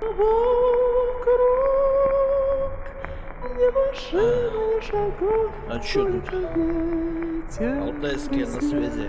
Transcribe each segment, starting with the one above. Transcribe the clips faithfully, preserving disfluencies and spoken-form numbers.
А чё тут? Алтайские на связи.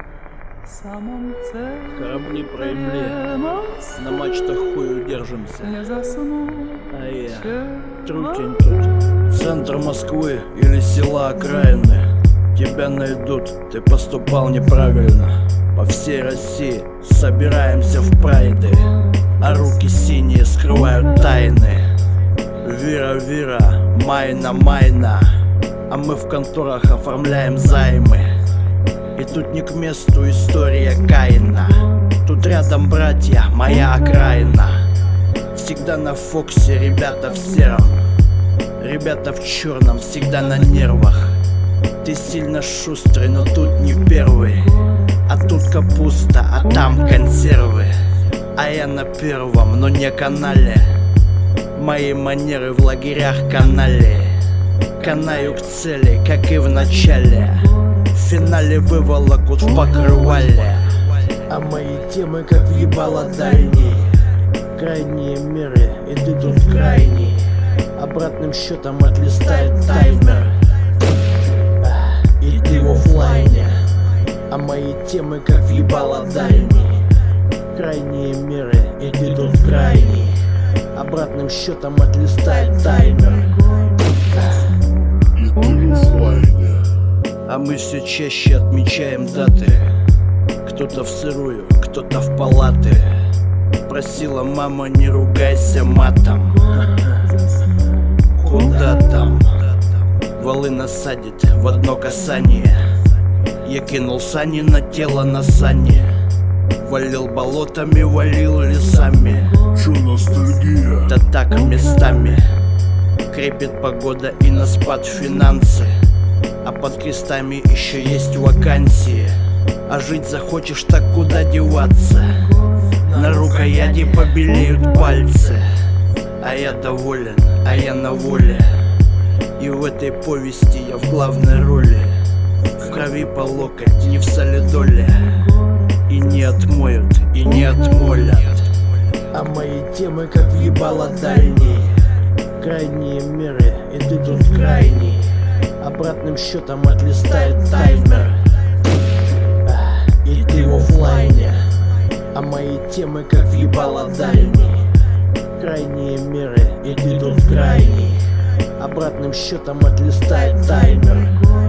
Корабли проебли, на мачтах хую держимся. А я, трутень тут. Центр Москвы или села окраины. Тебя найдут, ты поступал неправильно. По всей России собираемся в прайды, а руки синие скрывают тайны. Вира-вира, майна-майна, а мы в конторах оформляем займы. И тут не к месту история Каина. Тут рядом братья, моя окраина. Всегда на Фоксе, ребята в сером, ребята в черном, всегда на нервах. Ты сильно шустрый, но тут не первый. А тут капуста, а там консервы. А я на первом, но не канале. Мои манеры в лагерях канали. Канаю к цели, как и в начале. В финале выволокут в покрывале. А мои темы как въебало дальние. Крайние меры, и ты тут крайний. Обратным счетом отлистает таймер. И ты в оффлайне. А мои темы как въебало дальние. Крайние меры, и ты тут крайний. Обратным счетом отлистает таймер. И ты в оффлайне. А мы все чаще отмечаем даты. Кто-то в сырую, кто-то в палаты. Просила мама, не ругайся матом. Куда там? Валы насадит в одно касание. Я кинул сани на тело на сани. Валил болотами, валил лесами. Чё ностальгия? Да так местами. Крепит погода и на спад финансы. А под крестами еще есть вакансии. А жить захочешь, так куда деваться? На рукояти побелеют пальцы. А я доволен, а я на воле. И в этой повести я в главной роли. В крови по локоть, не в солидоле. И не отмоют, и не отмолят. А мои темы как въебало дальние. Крайние меры, и ты тут крайний. Обратным счетом отлистает таймер. И ты в оффлайне. А мои темы как въебало дальние. Крайние меры, и ты тут крайний. Обратным счетом отлистает таймер.